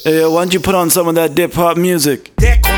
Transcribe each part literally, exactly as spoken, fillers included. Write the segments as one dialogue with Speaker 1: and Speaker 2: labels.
Speaker 1: Hey, yo, why don't you put on some of that dip hop music?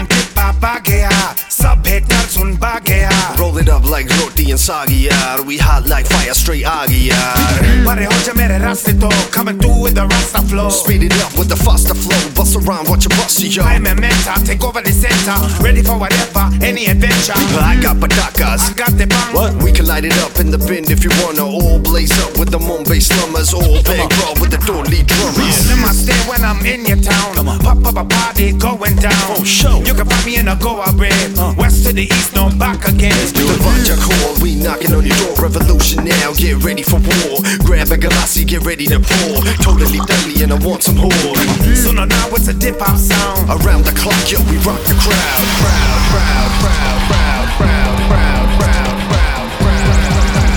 Speaker 2: Roll it up like roti and sagi yaar. We hot like fire, straight agi yaar.
Speaker 3: Coming through with the Rasta flow.
Speaker 2: Speed it up with the faster flow. Bust around, watch you bust yo.
Speaker 3: I'm a mentor, take over the center. Ready for whatever, any adventure.
Speaker 2: I got patakas.
Speaker 3: I got the bang.
Speaker 1: What?
Speaker 2: We can light it up in the bend if you wanna. All blaze up with the Mumbai slummers. All big raw with the Dolly drummers.
Speaker 3: Let my stay when I'm in your town.
Speaker 1: Come on.
Speaker 3: Pop up a party going down.
Speaker 1: Oh, show.
Speaker 3: You can find me in a Goa rave.
Speaker 1: Uh.
Speaker 3: West to the east, no back again.
Speaker 2: The Raja call, we knocking on your door. Revolution now, get ready for war. Grab a galassi, get ready to pour. Totally deadly and I want some more.
Speaker 3: So now, now it's a dip hop sound.
Speaker 2: Around the clock, yo, we rock the crowd. Proud, proud, proud, proud, proud, proud, proud, proud, proud.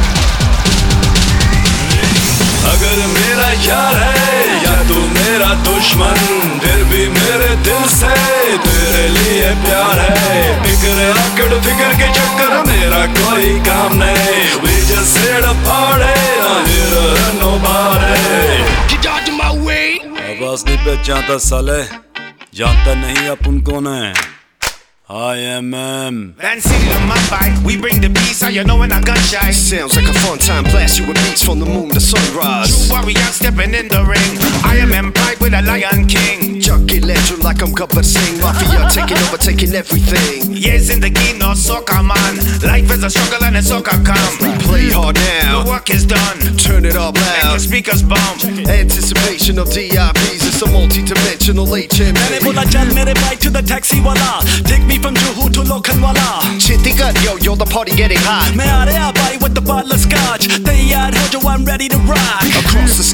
Speaker 4: अगर मेरा यार है या तू मेरा दुश्मन, फिर भी मेरे दिल से तेरे लिए प्यार है. फिक्र आकड़ फिक्र के चक्कर मेरा कोई काम नहीं. We just hit a party, not here to nobody.
Speaker 2: Get out of my way.
Speaker 1: आवाज नहीं पहचानता साले, जानता नहीं अपन कौन है. I am M.
Speaker 3: Van City to Mumbai, we bring the peace. How you know when I gun shy?
Speaker 2: Sounds like a fun time, blast you with beats from the moon to sunrise.
Speaker 3: True warrior stepping in the ring. I am empire with a Lion King.
Speaker 2: Junkie legend like I'm Gabbar Singh. Mafia taking over, taking everything.
Speaker 3: Yes, in the game, no soccer man. Life is a struggle and it's soccer come.
Speaker 2: Play hard
Speaker 3: The
Speaker 2: now,
Speaker 3: work is done.
Speaker 2: turn it up
Speaker 3: Make your
Speaker 2: loud.
Speaker 3: speakers bump.
Speaker 2: Anticipation of D I Ps, it's a multi-dimensional H M
Speaker 5: मैंने
Speaker 2: V.
Speaker 5: बोला चल मेरे bike to the taxi वाला, take me from Juhu to Lokhandwala.
Speaker 2: Chitty gut, yo, yo, the party getting hot.
Speaker 5: मैं आ रहा भाई with the bottle of scotch, तैयार हो जो I'm ready to rock.
Speaker 2: Across the